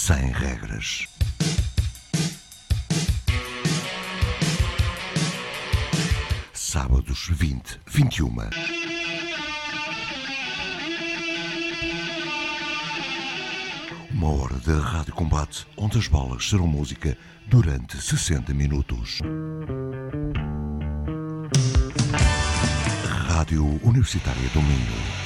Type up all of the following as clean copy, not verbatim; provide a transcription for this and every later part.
sem regras. Sábados 20, 21. Uma hora de rádio combate onde as bolas serão música durante 60 minutos. Rádio Universitária do Minho.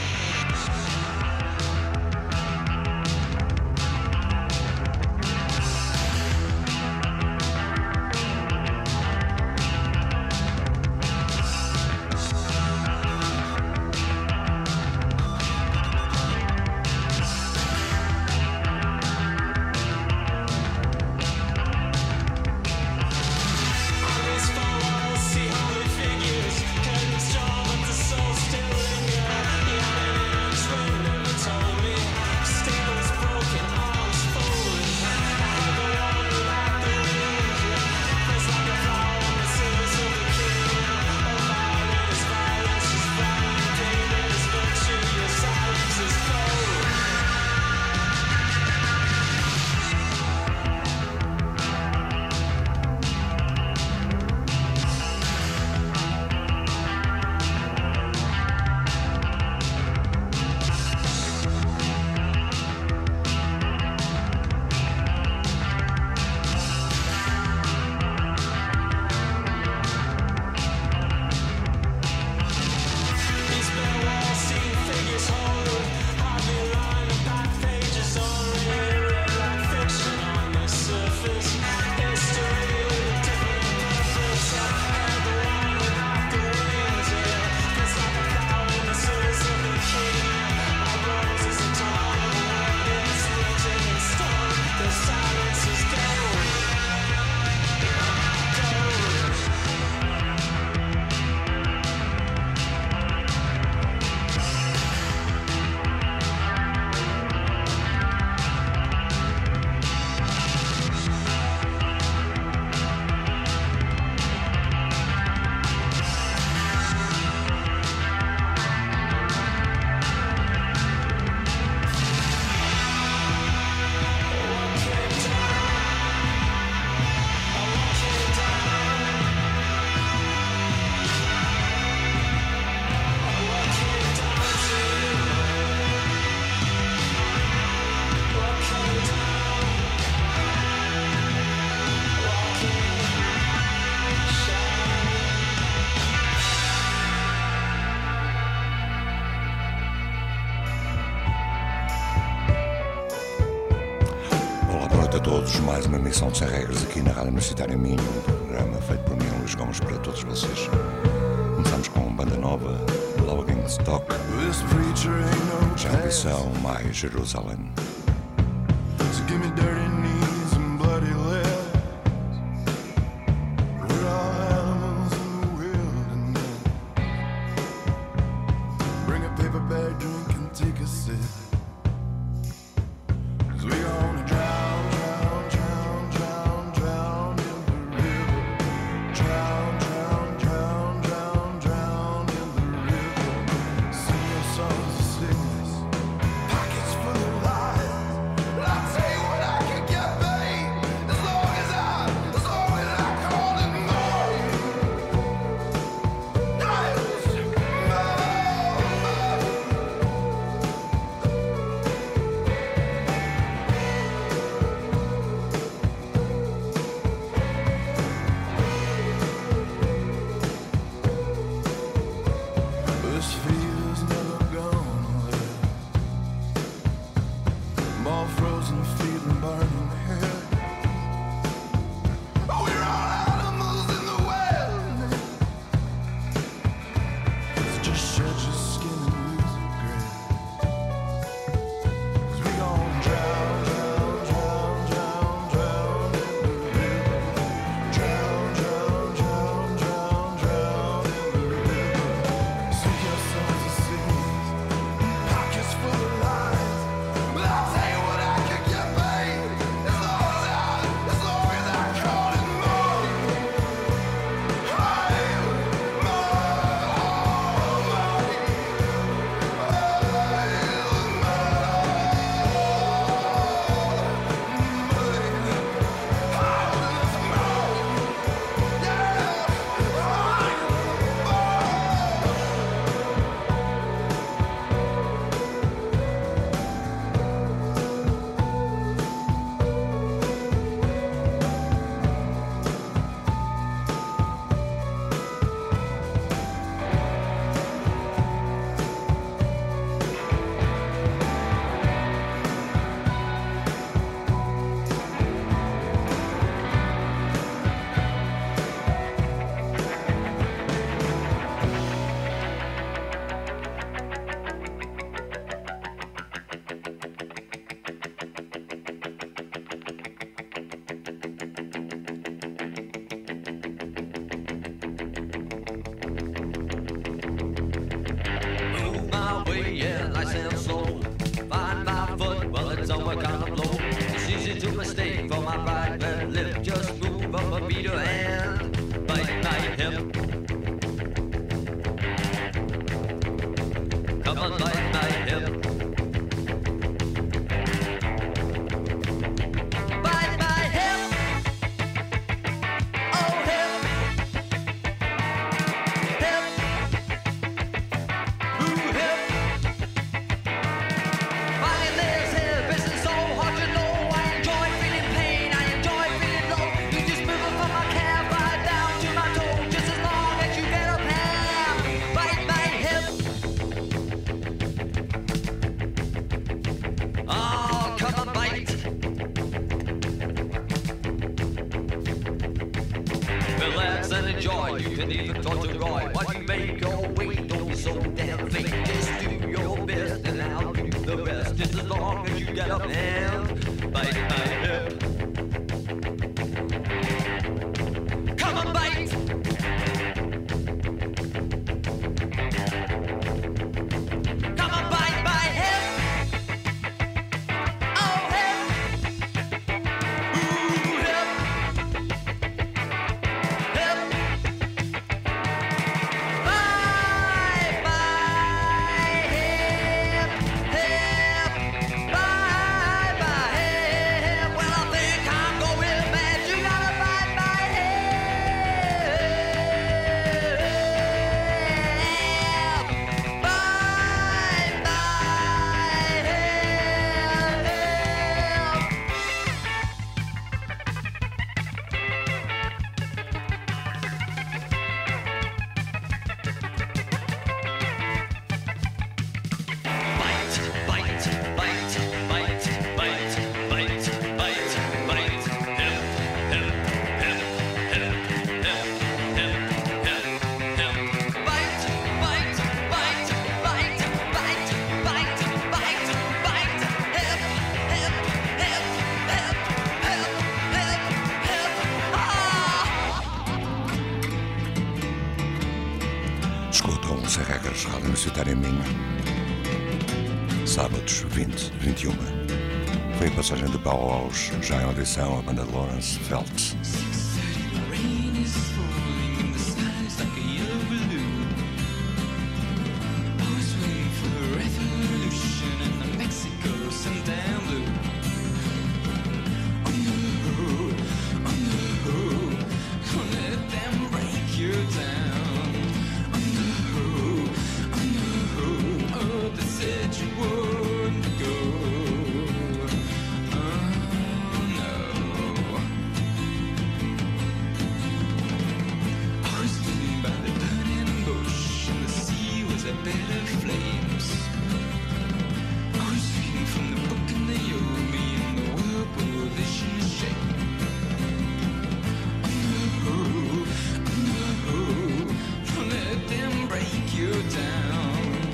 Mais uma emissão de Sem Regras aqui na Rádio Universitária Minho, um programa feito por mim, Luís Gomes, para todos vocês. Começamos com banda nova, Logging Stock, já ambição, mais Jerusalém. long as you get up and bite my hip. Come on, bite. Come on, bite my hip. Oh, hip. Ooh, hip. Hip. Bye, bye, hip, hip. Bye, bye, hip. Well, I think I'm going mad. You gotta bye, bye, hip. Bye, bye, hip, hip. Bite, bite, bite, bite, bite, bite, bite, bite, hip, hip, hip, hip, hip, hip, hip, hip. Bite, bite, bite, bite, bite, bite, bite, bite, hip, hip, hip, hip, hip, hip, hip. Escutam o Sem Regras, Rádio Universitária Minho. Sábados 20, 21. Foi a passagem de Paulo aos já em audição a banda de Lawrence Feltz. Rain is falling and the sky's like a yellow balloon. I was waiting for a revolution in the Mexico sundown blue. Oh no, don't let them break you down. Oh no, oh, they said you wouldn't go. Oh no. I was living by the burning bush and the sea was a bed of flames. I was reading from the book and they owed me and the world will vision shape. Oh no, don't let them break you down.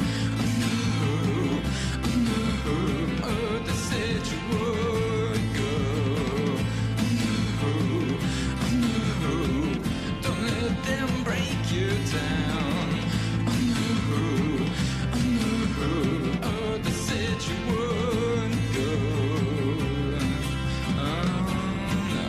Oh no, oh, they said you would go. Oh no, don't let them break you down. Oh no, oh, they said you would go. Oh no.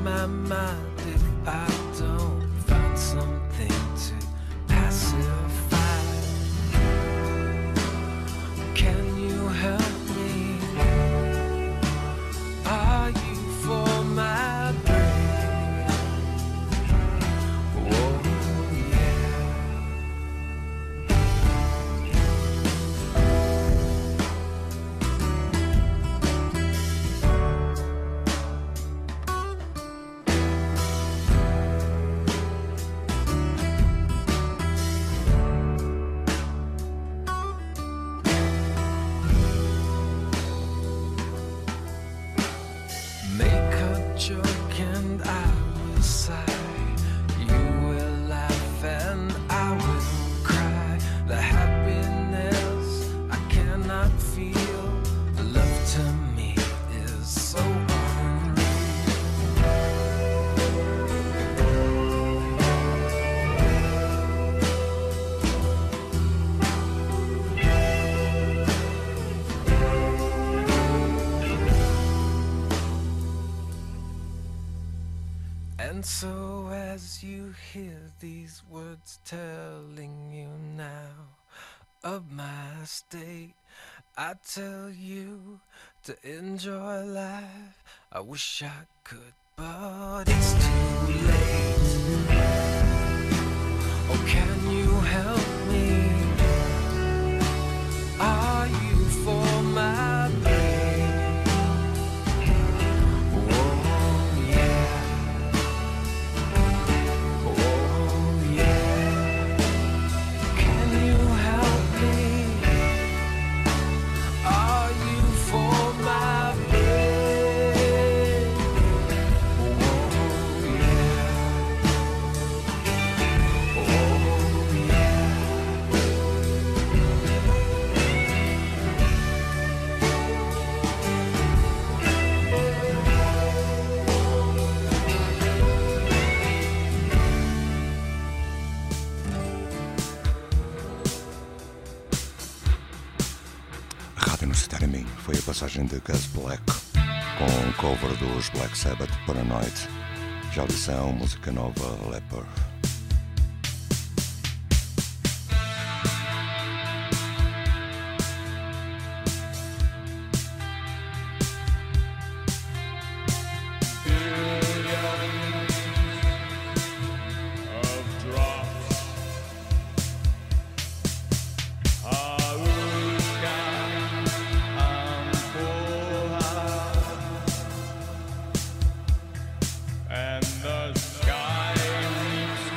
my mind if I don't find something to pacify. Can you help me? Are you for my brain? Oh yeah. Make a joke and I will sigh. You will laugh and I will cry. The happiness I cannot feel. Love to me is so unreal. And so as you hear these words telling you now of my state, I tell you to enjoy life. I wish I could, but it's too late. Oh, can you help me? Are you for my pain? Oh yeah. Oh yeah. Can you help me? Are you for my pain? Oh yeah. Oh yeah. Rádio Universitária Minho foi a passagem de Gus Black com o cover dos Black Sabbath Paranoid. Já audição, música nova, Leper. And the sky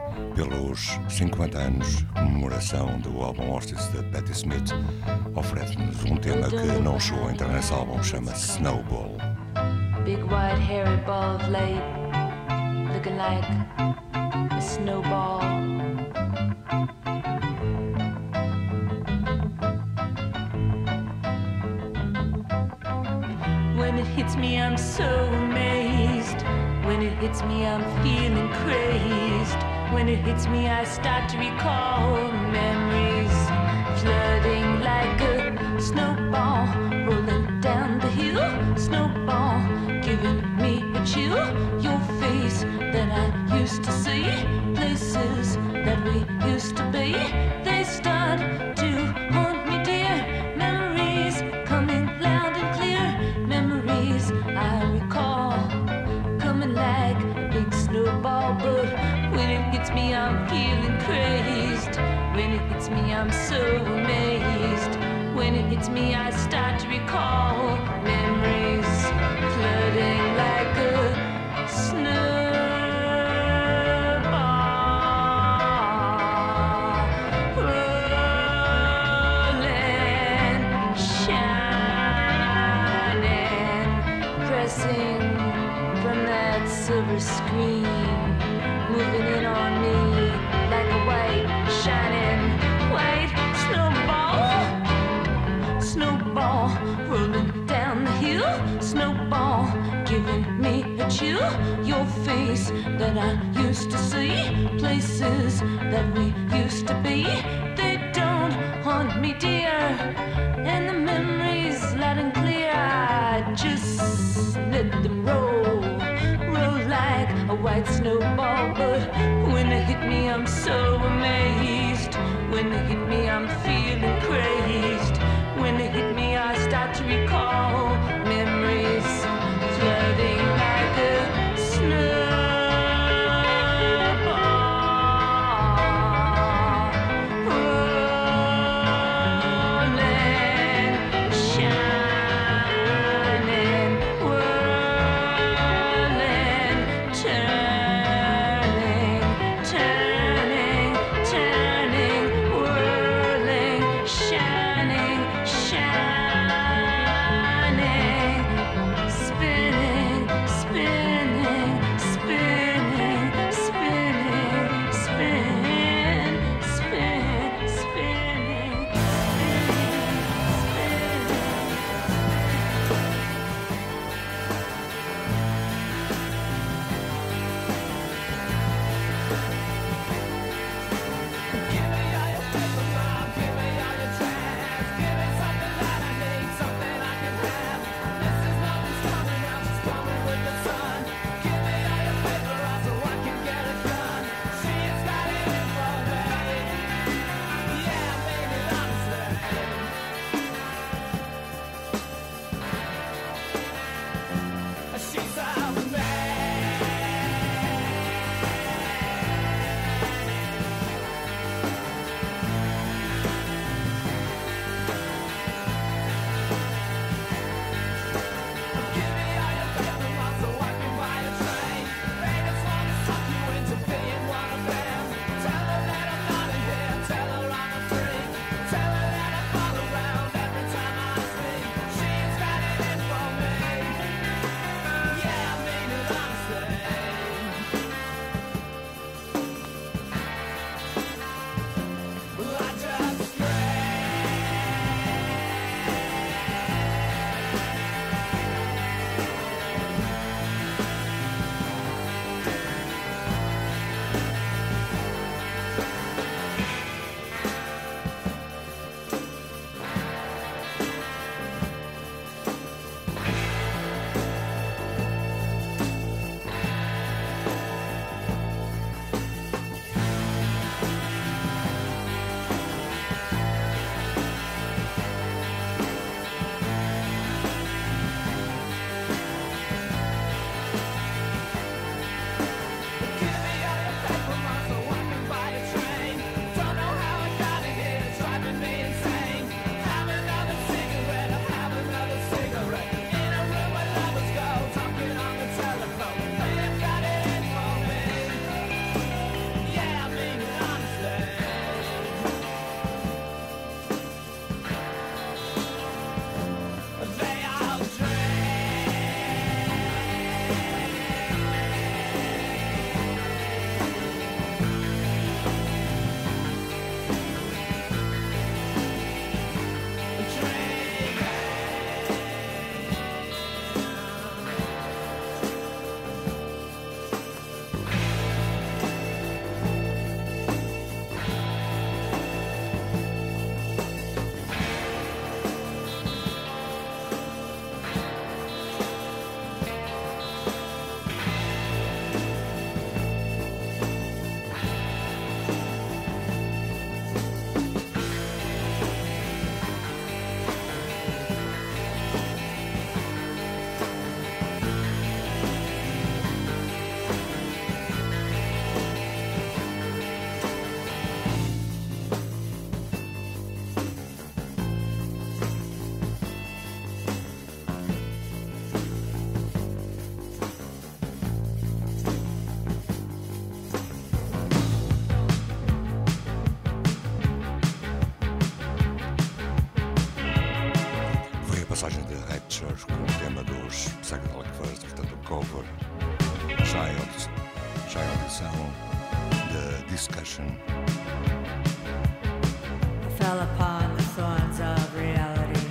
Pelos 50 anos de comemoração do álbum Horses de Patti Smith, oferece-nos um tema que não chegou a entrar nesse álbum, chama-se Snowball. Big white hairy ball of light, looking like a snowball. When it hits me, I'm so amazed. When it hits me, I'm feeling crazed. When it hits me, I start to recall memories flooding like a snowball, rolling down the hill. Snowball, giving me a chill. Your face that I used to see, places that we used to be, they start to haunt me, dear. Memories coming loud and clear. Memories I recall coming like a big snowball, but when it hits me, I'm feeling crazed. When it hits me, I'm so amazed. When it hits me, I start to recall memories flooding like a snowball, rolling, shining, pressing from that silver screen, moving in on me like a white, shining, white snowball. Snowball, rolling down the hill. Snowball, giving me a chill. Your face that I used to see, places that we used to be, they don't haunt me, dear. And the memories loud and clear, I just let them roll, roll like a white snowball. But when they hit me, I'm so amazed. When they hit me, I'm feeling crazed. When they hit me, I start to recall memories flooding like a snowball, rolling, shining, whirling, turning, turning, turning, whirling. discussion. I fell upon the thorns of reality.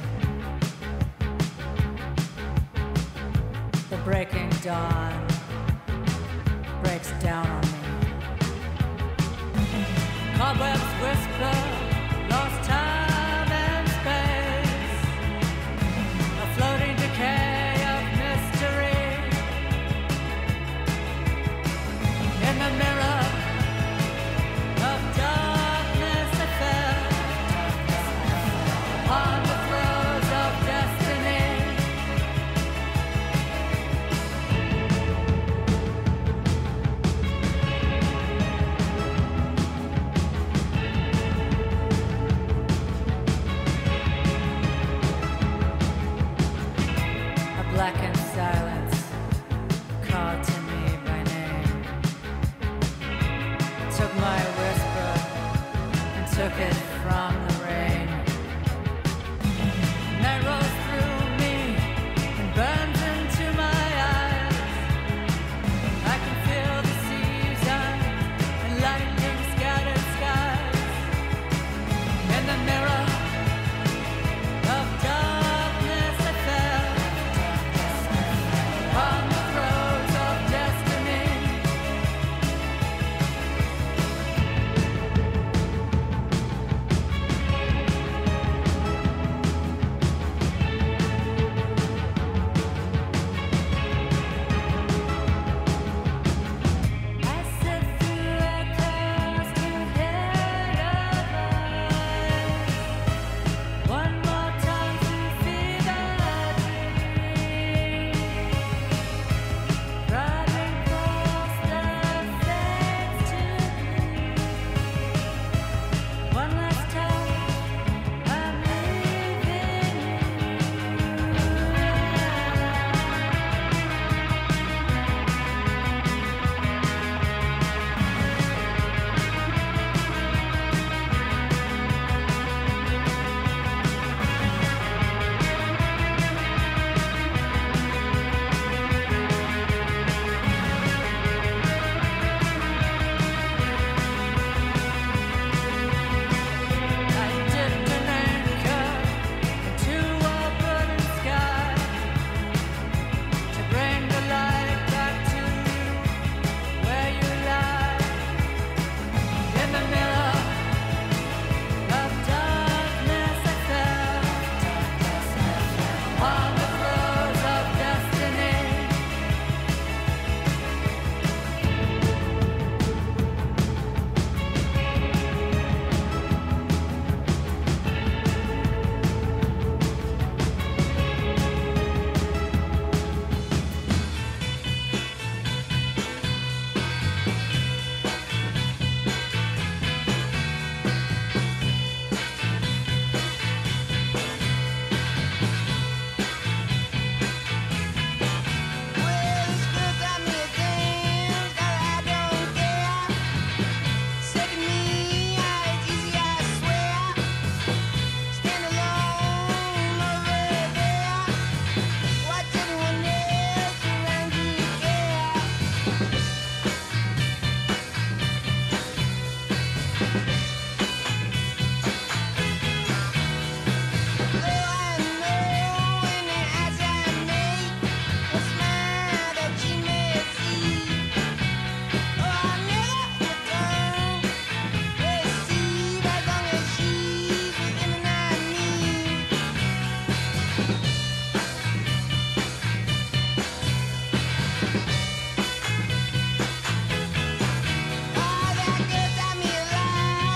The breaking dawn breaks down on me. Cobwebs whisper, lost time and space, a floating decay of mystery. In the mirror of darkness I fell upon the throes of destiny. A blackened silence called to me by name, took my whisper and took it from the rain. Night rolls through me and burns into my eyes. I can feel the season and lightning scattered skies. In the mirror of darkness I fell on the throes of destiny. I sit through echoes to hear your voice. One more time through fever dreams, driving across the fades to blue. One last time, I'm leaving you. I dipped an anchor into a burning sky to bring the light back to where you lie. In the mirror of darkness I fell on the throes of destiny. All that good got me alive.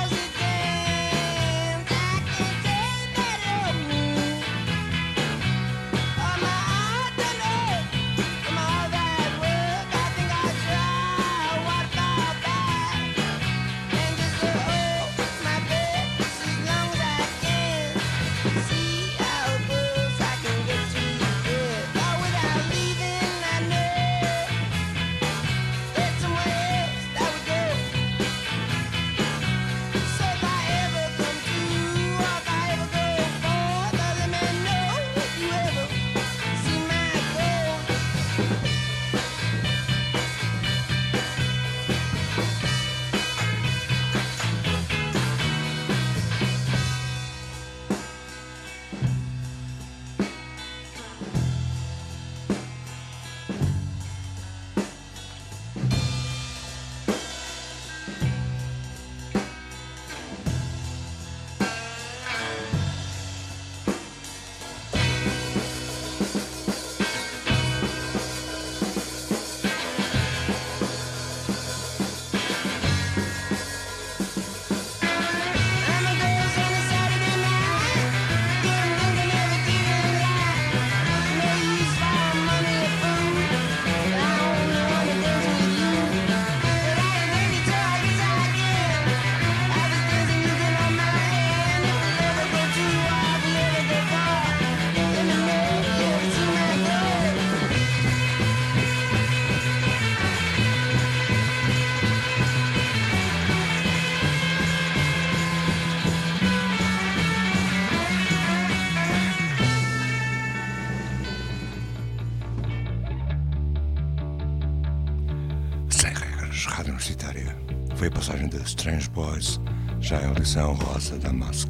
Foi a passagem de Strange Boys, já em audição Rosa Damask.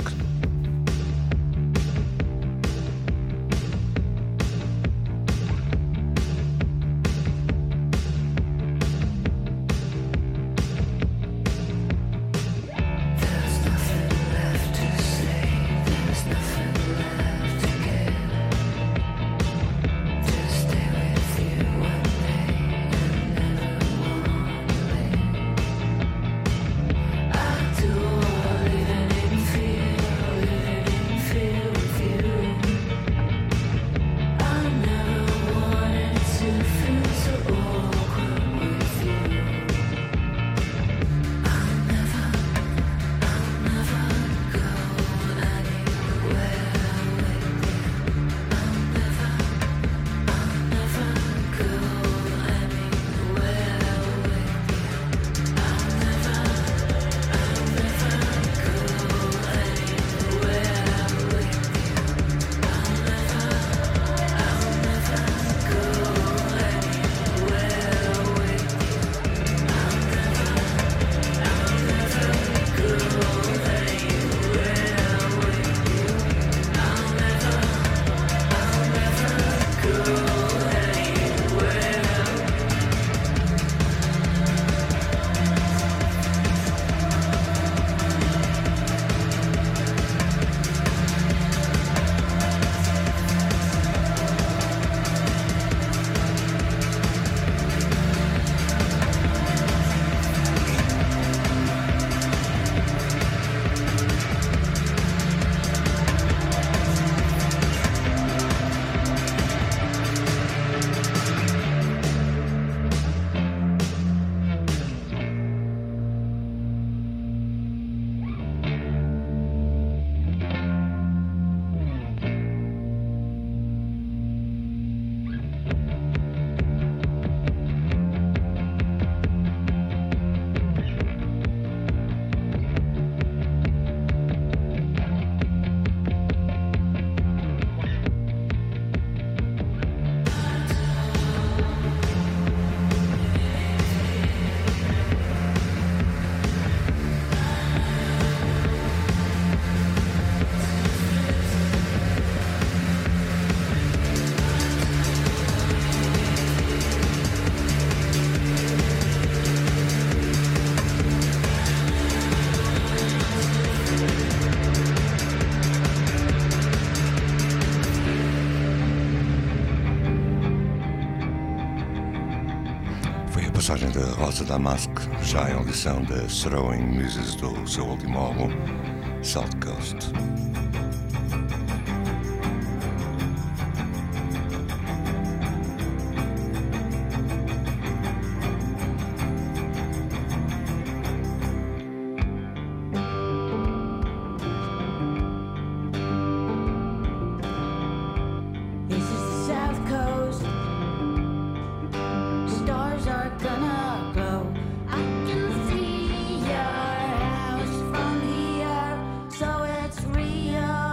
Passagem da Rosa Damask, já em audição da Throwing Muses do seu último álbum, South Coast. So it's real.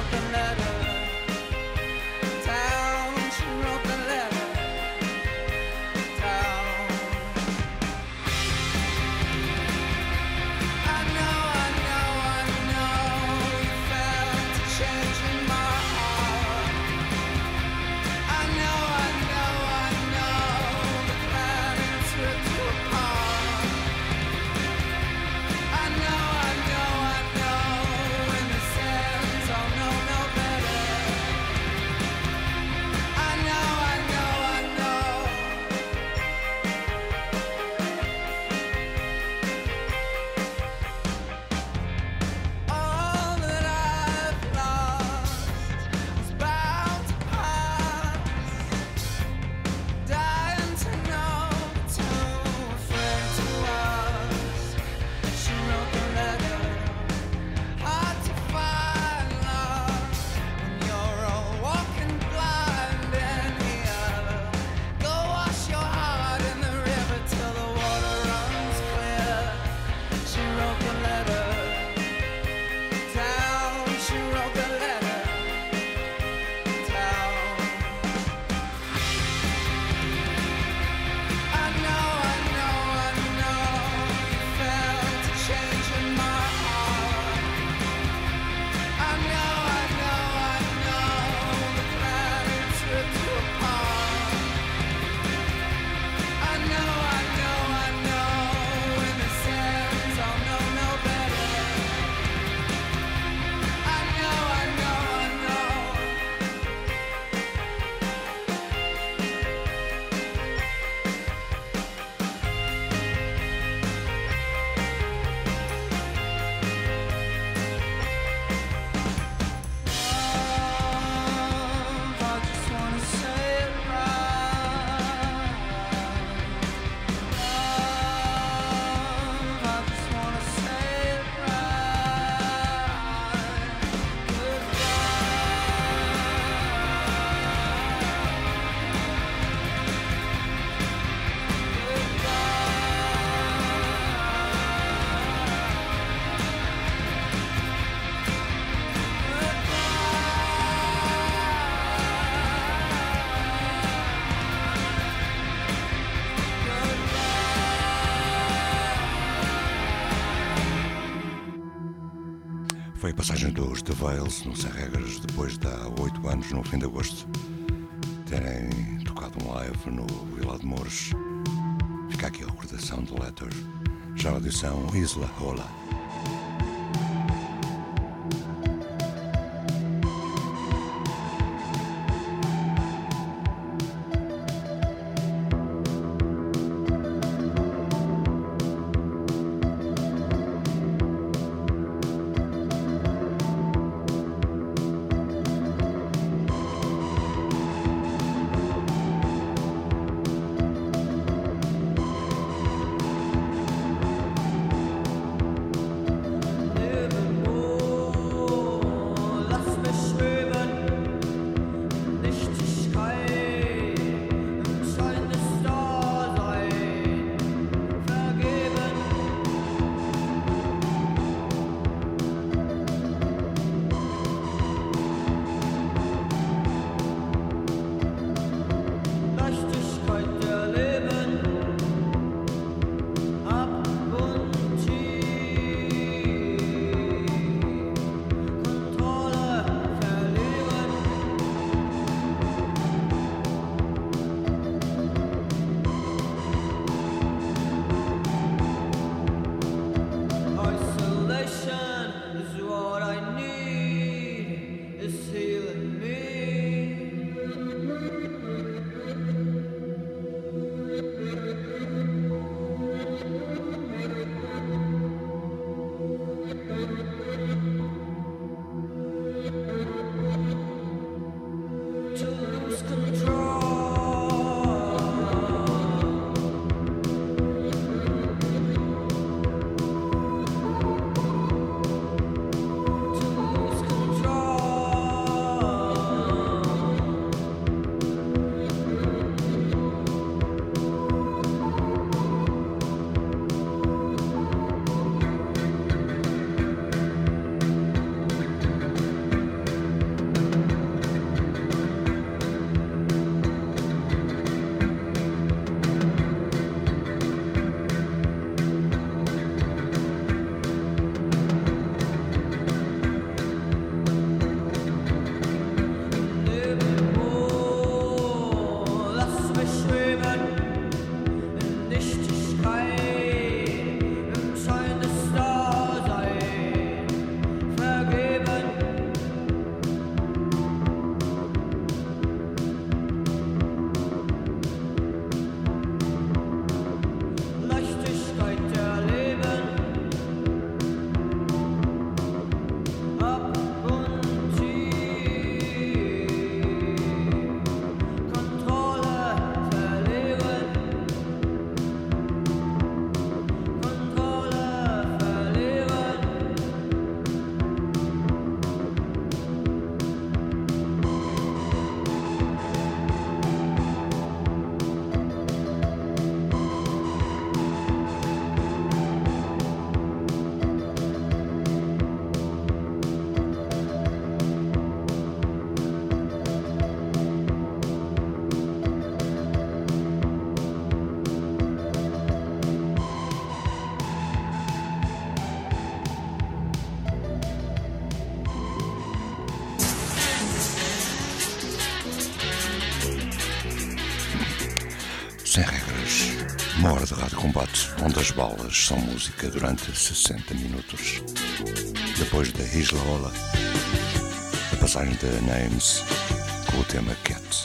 the letter down. She wrote the letter down. I know you felt a change in my heart. I know the planets ripped you apart. I know when this ends I'll know no better. I know all that I've lost is bound to pass. Dying to know, too afraid to ask. She wrote the letter, hard to find love when you're all walking blind in here. Go wash your heart in the river till the water runs clear. She wrote the letter down. She wrote the letter down. I know you felt a change in my heart. I know the planets ripped you apart. I know when this ends I'll know no better. I know I just wanna say it right. I just wanna say it Foi a passagem dos The Veils no Sem Regras depois de há 8 anos, no fim de agosto, terem tocado um live no Vila de Mouros. Fica aqui a recordação do Letter, já a audição Isla Rola. minutos. Uma hora de rádio combate, onde as balas são música durante 60 minutos. Depois da Isla Ola, a passagem da Names com o tema Cat.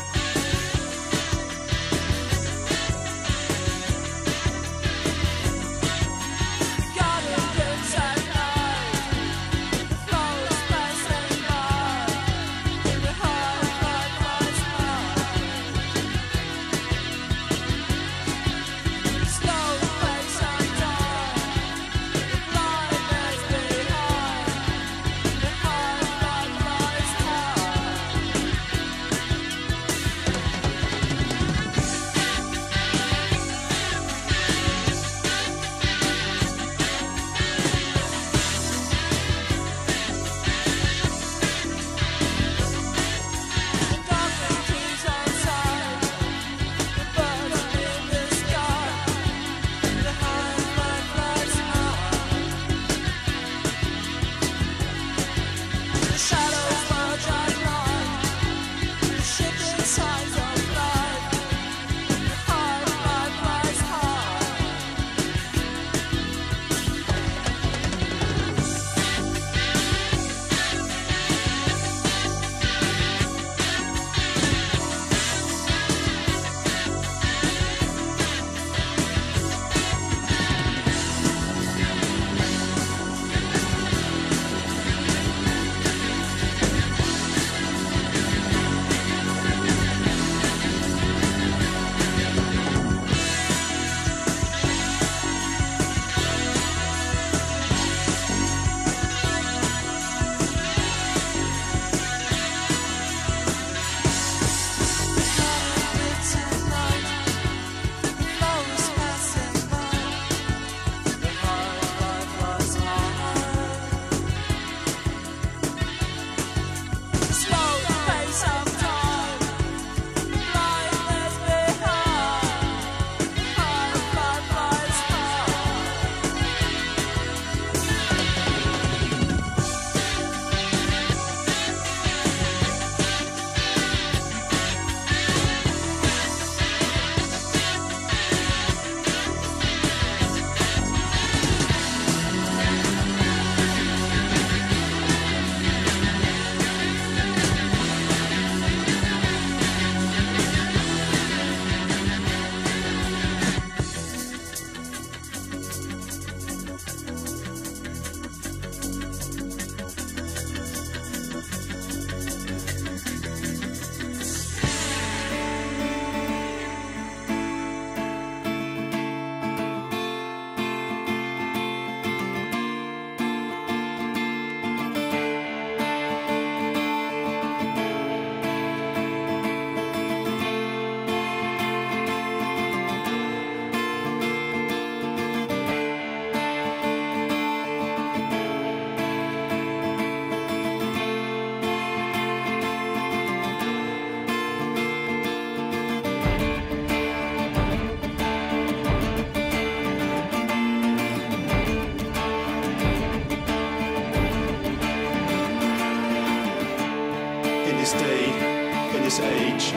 this age.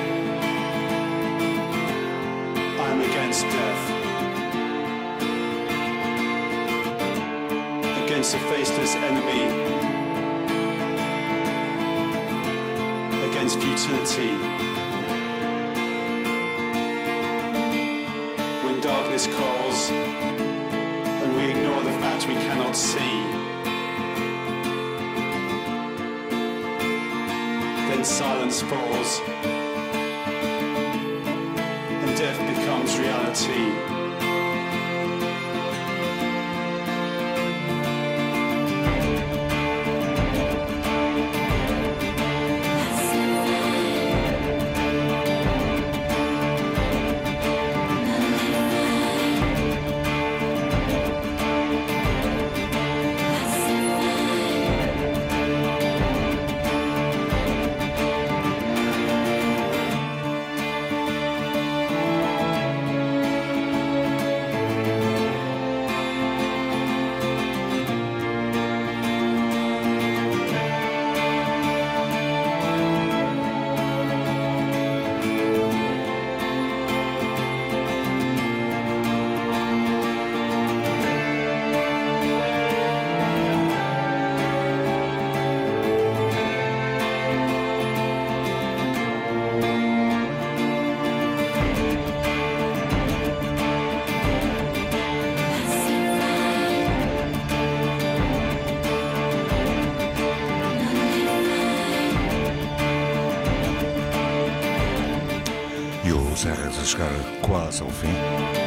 I am against death, against a faceless enemy, against futility. When darkness calls and we ignore the fact we cannot see, then silence falls and death becomes reality. do Serras a chegar quase ao fim.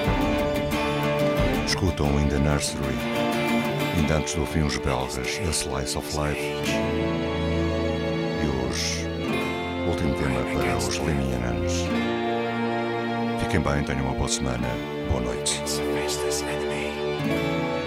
Escutam In the Nursery, ainda antes do fim os belgas, A Slice of Life. E hoje, último tema para os Limianos. Fiquem bem, tenham uma boa semana, boa noite.